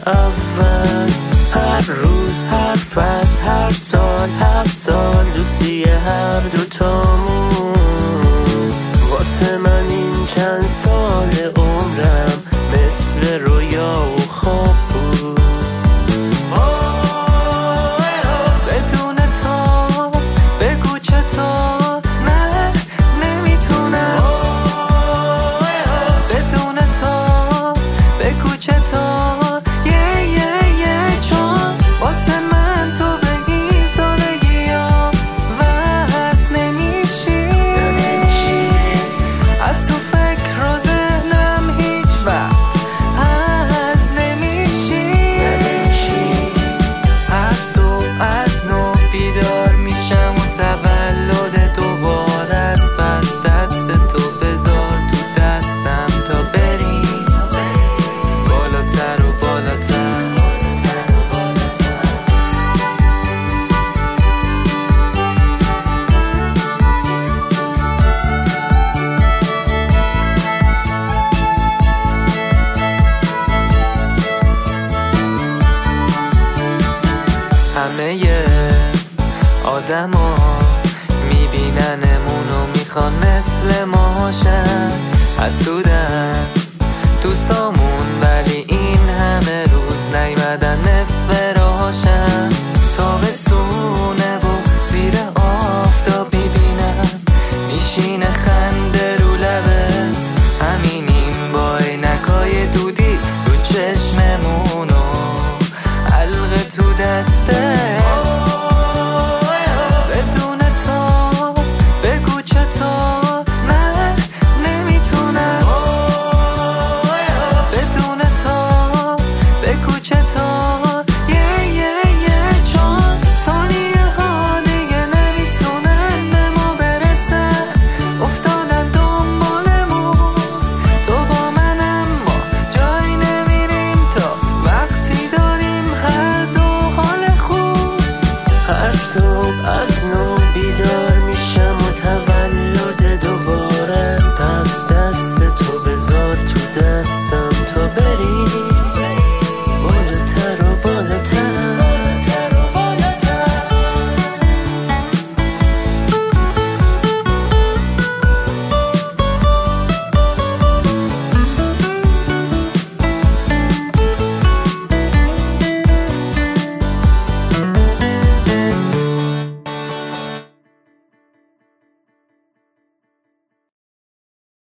اول. هر روز، هر فصل، هر سال، 7 سال دوستی هر دوتامون. واسه من این چند سال عمرم مثل رویا و خواب بود. بدون تو بگو چطور، نه نمیتونم. بدون تو بگو چطور، چون واسه من تو به این سادگی ها وصل نمیشی. از تو فکر و ذهنم هیچ وقت حذف نمیشی. هر صبح از نو بیدار میشم و تولد دوباره است. پس دست تو بذار تو دستم تا بریم بالاتر و بالاتر. همه آدما میبیننمون و میخوان مثل ما هاشن. حسودن دوستامون